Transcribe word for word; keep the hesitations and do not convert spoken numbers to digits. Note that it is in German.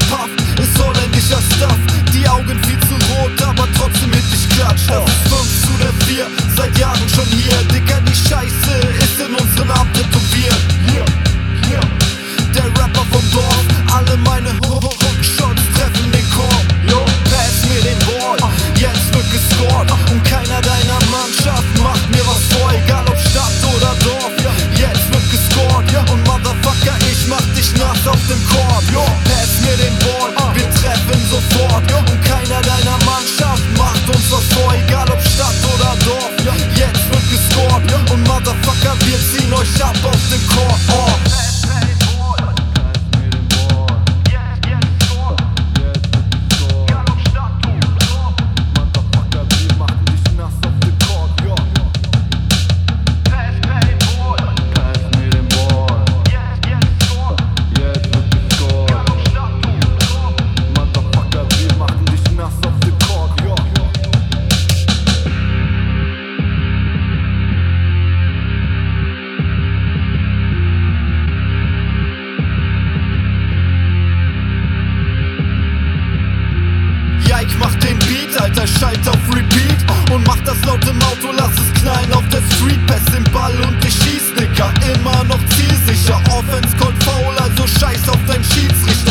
Puff ist holländischer Stuff. Die Augen viel zu rot, aber trotzdem mit ich klatsch. Das ist fünf zu der vier, seit Jahren schon hier. Dicker, die Scheiße ist in unseren Arm tätowiert. Der Rapper vom Dorf, alle meine Hook-Shots treffen den Korb. Yo, pass mir den Ball, jetzt wird gescored. Und keiner deiner Mannschaft macht mir was vor, egal ob Stadt oder Dorf. Jetzt wird gescored und Motherfucker, ich mach dich nass auf dem Korb. Yo, pass mir den Ball, wir treffen sofort. Und keiner deiner Mannschaft macht uns was vor, egal ob Stadt oder Dorf. Jetzt wird gescored und Motherfucker, wir ziehen euch ab auf den Korb. Oh. Ja, ich mach den Beat, Alter, schalt auf Repeat und mach das laut im Auto, lass es knallen auf der Street. Pass den Ball und ich schieß, Dicker, immer noch zielsicher. Offense called foul, also scheiß auf dein Schiedsrichter.